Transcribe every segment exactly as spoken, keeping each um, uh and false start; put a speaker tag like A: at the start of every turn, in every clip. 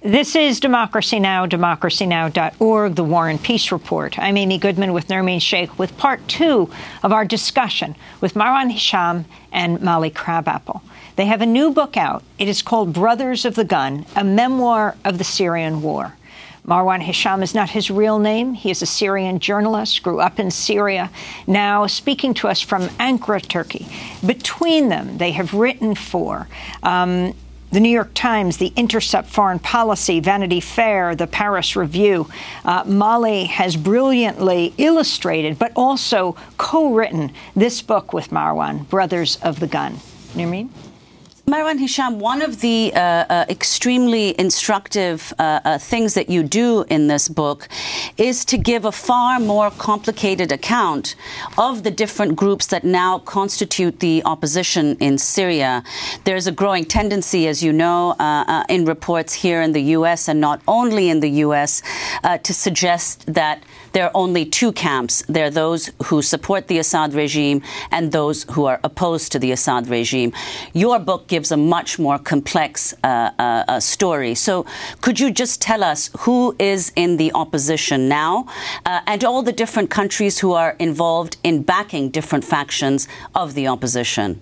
A: This is Democracy Now!, democracy now dot org, the War and Peace Report. I'm Amy Goodman with Nermeen Sheikh with part two of our discussion with Marwan Hisham and Molly Crabapple. They have a new book out. It is called Brothers of the Gun, a memoir of the Syrian war. Marwan Hisham is not his real name. He is a Syrian journalist, grew up in Syria, now speaking to us from Ankara, Turkey. Between them, they have written for um, The New York Times, The Intercept Foreign Policy, Vanity Fair, The Paris Review. Uh, Molly has brilliantly illustrated, but also co-written this book with Marwan, Brothers of the Gun. Nermeen?
B: Marwan Hisham, one of the uh, uh, extremely instructive uh, uh, things that you do in this book is to give a far more complicated account of the different groups that now constitute the opposition in Syria. There's a growing tendency, as you know, uh, uh, in reports here in the U S and not only in the U S, uh, to suggest that there are only two camps. There are those who support the Assad regime and those who are opposed to the Assad regime. Your book gives a much more complex uh, uh, uh, story. So could you just tell us who is in the opposition now uh, and all the different countries who are involved in backing different factions of the opposition?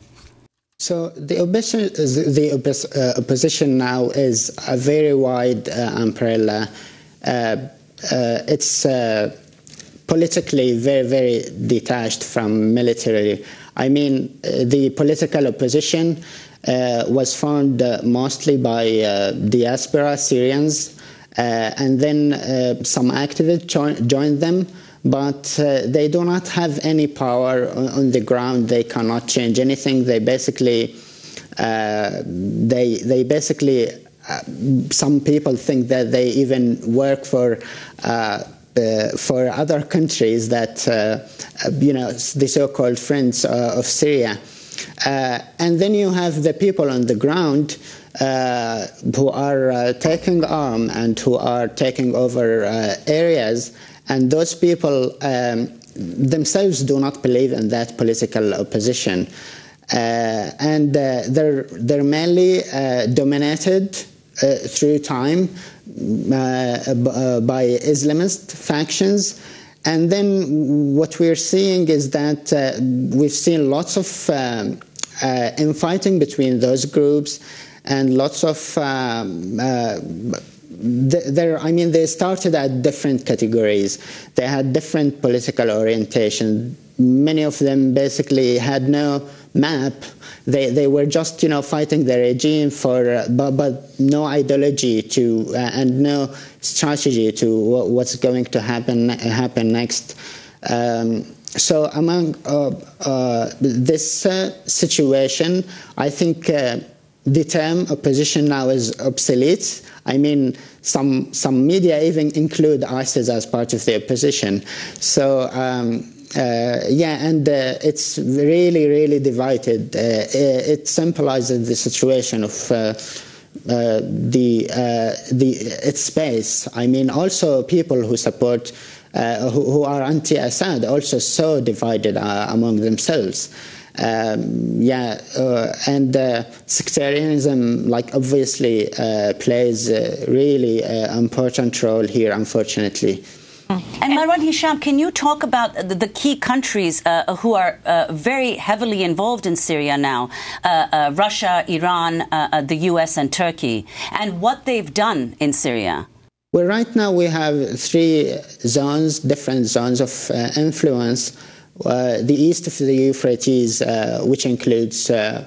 C: So the opposition, the uh, opposition now is a very wide uh, umbrella. Uh, uh, it's uh, politically very, very detached from military. I mean, uh, the political opposition uh, was formed uh, mostly by uh, diaspora Syrians, uh, and then uh, some activists jo joined them, but uh, they do not have any power on, on the ground. They cannot change anything. They basically, uh, they they basically, uh, some people think that they even work for. Uh, Uh, for other countries that, uh, you know, the so-called friends uh, of Syria. Uh, and then you have the people on the ground uh, who are uh, taking arm and who are taking over uh, areas, and those people um, themselves do not believe in that political opposition. Uh, and uh, they're, they're mainly uh, dominated uh, through time Uh, uh, by Islamist factions. And then what we're seeing is that uh, we've seen lots of um, uh, infighting between those groups, and lots of um, uh, There, I mean, they started at different categories. They had different political orientation. Many of them basically had no map. They, they were just, you know, fighting the regime for, uh, but, but no ideology to, uh, and no strategy to what, what's going to happen happen next. Um, so among uh, uh, this uh, situation, I think uh, the term opposition now is obsolete. I mean, some some media even include ISIS as part of the opposition. So. Um, Uh, yeah, and uh, it's really, really divided. Uh, it symbolizes the situation of uh, uh, the uh, the its space. I mean, also people who support, uh, who, who are anti-Assad, also so divided uh, among themselves. Um, yeah, uh, and uh, sectarianism, like obviously, uh, plays a really uh, important role here, unfortunately.
B: And Marwan Hisham, can you talk about the, the key countries uh, who are uh, very heavily involved in Syria now? Uh, uh, Russia, Iran, uh, uh, the U S and Turkey, and what they've done in Syria?
C: Well, right now we have three zones, different zones of uh, influence. Uh, the east of the Euphrates, uh, which includes uh,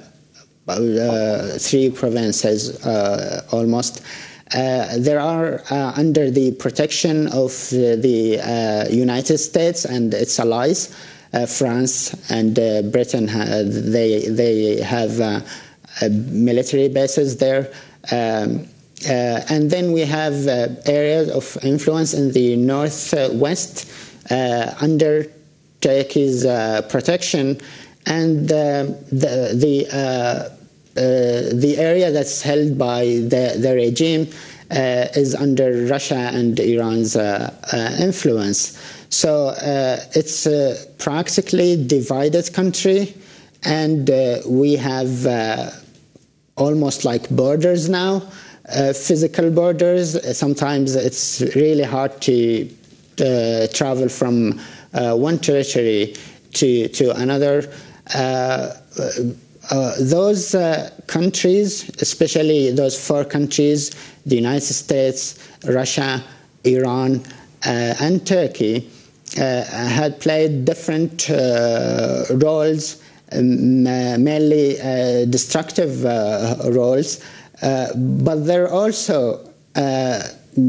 C: uh, three provinces uh, almost. Uh, there are uh, under the protection of uh, the uh, United States and its allies, uh, France and uh, Britain. Uh, they they have uh, uh, military bases there, um, uh, and then we have uh, areas of influence in the northwest uh, under Turkey's uh, protection, and uh, the the. Uh, Uh, the area that's held by the, the regime uh, is under Russia and Iran's uh, uh, influence. So uh, it's a practically divided country, and uh, we have uh, almost like borders now. uh, physical borders. Sometimes it's really hard to uh, travel from uh, one territory to, to another. Uh, uh, those uh, countries, especially those four countries, the United States, Russia, Iran, uh, and Turkey, uh, had played different uh, roles, um, mainly uh, destructive uh, roles, uh, but they're also uh,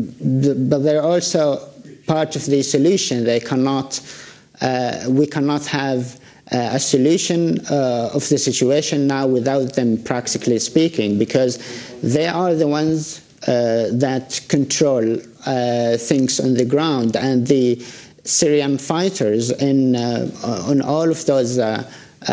C: but they're also part of the solution. They cannot, uh, we cannot have uh, a solution uh, of the situation now without them, practically speaking, because they are the ones uh, that control uh, things on the ground, and the Syrian fighters in uh, on all of those uh, uh,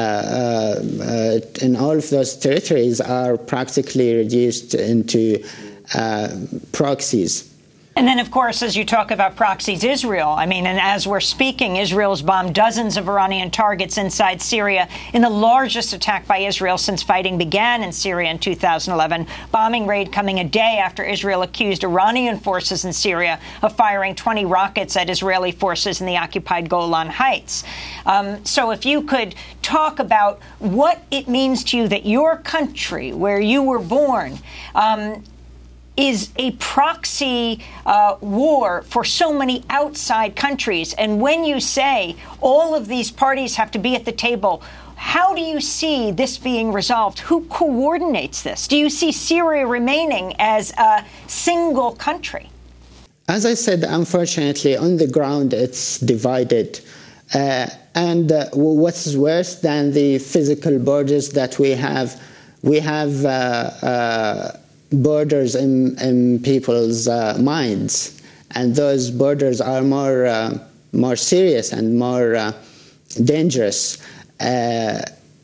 C: uh, in all of those territories are practically reduced into uh, proxies.
A: And then, of course, as you talk about proxies, Israel, I mean, and as we're speaking, Israel's bombed dozens of Iranian targets inside Syria in the largest attack by Israel since fighting began in Syria in two thousand eleven. Bombing raid coming a day after Israel accused Iranian forces in Syria of firing twenty rockets at Israeli forces in the occupied Golan Heights. Um, so if you could talk about what it means to you that your country, where you were born, um, is a proxy uh, war for so many outside countries. And when you say all of these parties have to be at the table, how do you see this being resolved? Who coordinates this? Do you see Syria remaining as a single country?
C: As I said, unfortunately, on the ground, it's divided. Uh, and uh, what's worse than the physical borders that we have, we have uh, uh, borders in, in people's uh, minds, and those borders are more uh, more serious and more uh, dangerous. Uh,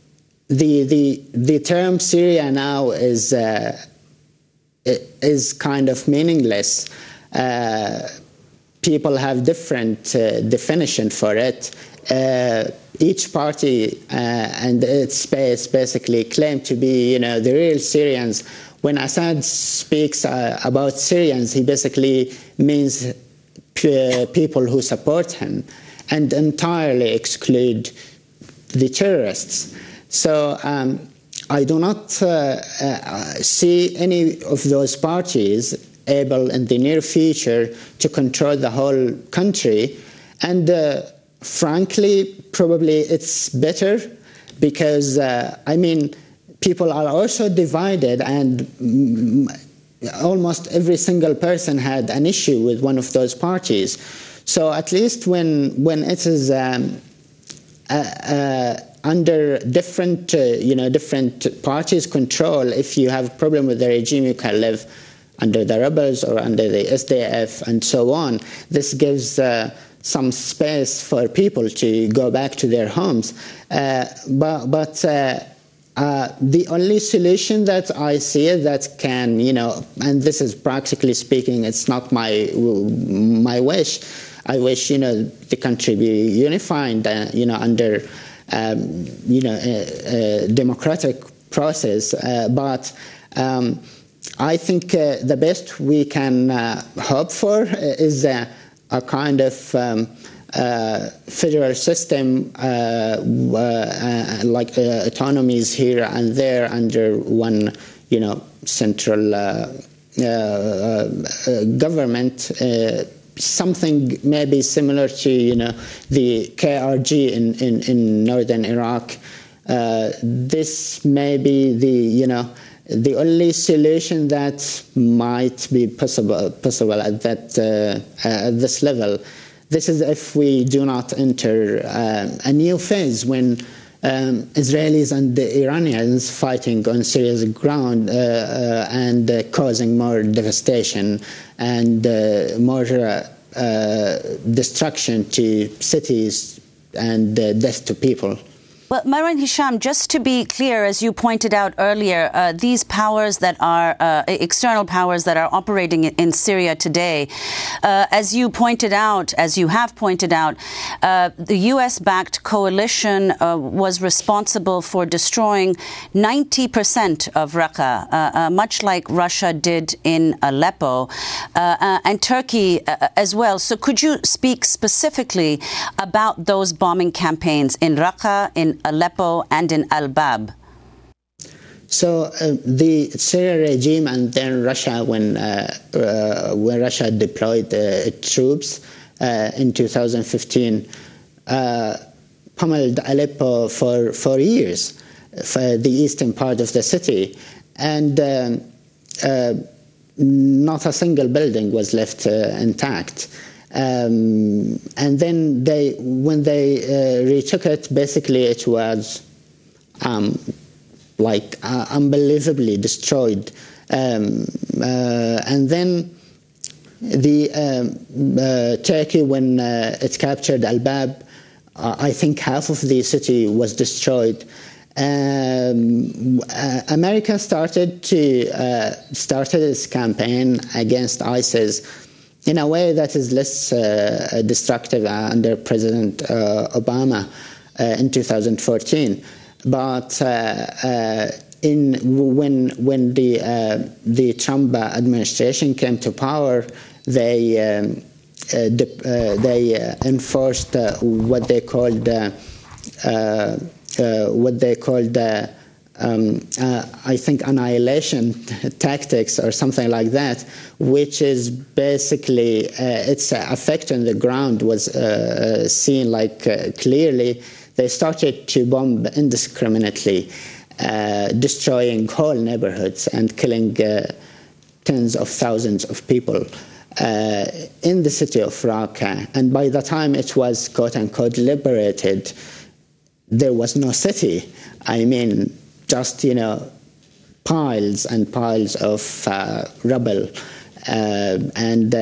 C: the the the term Syria now is uh, is kind of meaningless. Uh, people have different uh, definition for it. Uh, each party uh, and its space basically claim to be, you know, the real Syrians. When Assad speaks uh, about Syrians, he basically means p- people who support him and entirely exclude the terrorists. So um, I do not uh, uh, see any of those parties able in the near future to control the whole country. And uh, frankly, probably it's better because, uh, I mean, people are also divided, and almost every single person had an issue with one of those parties. So at least when when it is um, uh, uh, under different, uh, you know, different parties' control, if you have a problem with the regime, you can live under the rebels or under the S D F and so on. This gives uh, some space for people to go back to their homes, uh, but but. Uh, Uh, the only solution that I see that can, you know, and this is practically speaking, it's not my my wish. I wish, you know, the country be unified, uh, you know, under, um, you know, a, a democratic process. Uh, but um, I think uh, the best we can uh, hope for is uh, a kind of um, Uh, federal system, uh, uh, uh, like uh, autonomies here and there under one, you know, central uh, uh, uh, government. Uh, something maybe similar to, you know, the K R G in, in, in northern Iraq. Uh, this may be the, you know, the only solution that might be possible possible at that uh, at this level. This is if we do not enter uh, a new phase when um, Israelis and the Iranians fighting on Syria's ground uh, uh, and uh, causing more devastation and uh, more uh, uh, destruction to cities and uh, death to people.
B: Well, Marwan Hisham, just to be clear, as you pointed out earlier, uh, these powers that are uh, external powers that are operating in Syria today, uh, as you pointed out, as you have pointed out, uh, the U S-backed coalition uh, was responsible for destroying ninety percent of Raqqa, uh, uh, much like Russia did in Aleppo, uh, uh, and Turkey uh, as well. So could you speak specifically about those bombing campaigns in Raqqa, in Aleppo, and in Al-Bab?
C: So uh, the Syrian regime and then Russia, when uh, uh, when Russia deployed uh, troops uh, in two thousand fifteen, uh, pummeled Aleppo for for years, for the eastern part of the city, and um, uh, not a single building was left uh, intact. Um, and then they, when they uh, retook it, basically it was um, like uh, unbelievably destroyed. Um, uh, and then the um, uh, Turkey, when uh, it captured Al-Bab, uh, I think half of the city was destroyed. Um, uh, America started to uh, started its campaign against ISIS in a way that is less uh, destructive under President uh, Obama uh, in two thousand fourteen. But uh, uh, in when when the uh, the Trump administration came to power, they um, uh, de uh, they uh, enforced uh, what they called uh, uh, uh, what they called. Uh, Um, uh, I think annihilation tactics or something like that, which is basically uh, its effect on the ground was uh, seen like uh, clearly. They started to bomb indiscriminately, uh, destroying whole neighborhoods and killing uh, tens of thousands of people uh, in the city of Raqqa. And by the time it was quote unquote liberated, there was no city. I mean, just, you know, piles and piles of uh, rubble uh, and uh,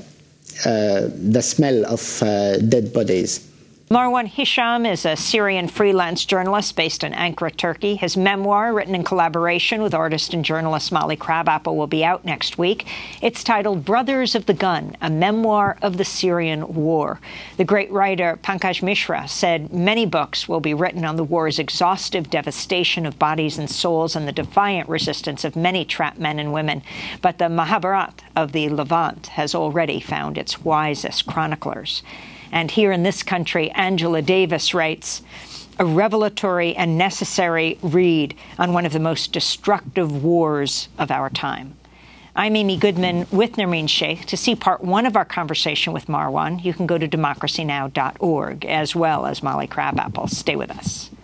C: uh, the smell of uh, dead bodies.
A: Marwan Hisham is a Syrian freelance journalist based in Ankara, Turkey. His memoir, written in collaboration with artist and journalist Molly Crabapple, will be out next week. It's titled Brothers of the Gun, a memoir of the Syrian war. The great writer Pankaj Mishra said many books will be written on the war's exhaustive devastation of bodies and souls and the defiant resistance of many trapped men and women. But the Mahabharat of the Levant has already found its wisest chroniclers. And here in this country, Angela Davis writes, a revelatory and necessary read on one of the most destructive wars of our time. I'm Amy Goodman with Nermeen Sheikh. To see part one of our conversation with Marwan, you can go to democracy now dot org, as well as Molly Crabapple. Stay with us.